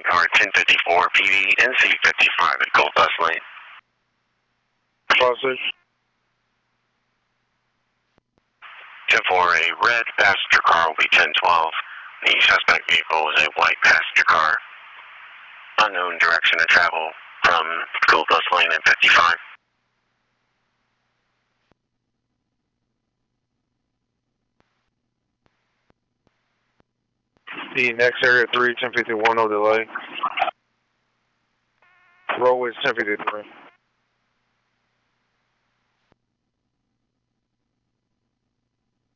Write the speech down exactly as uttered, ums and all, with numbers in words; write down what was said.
car ten fifty-four P D N C fifty-five at Gold Dust Lane. Sausage. ten four, a red passenger car will be ten twelve. The suspect vehicle is a white passenger car. Unknown direction of travel from Gold Dust Lane and fifty-five. The next area three, ten fifty-one, no delay. Roadway ten fifty-three.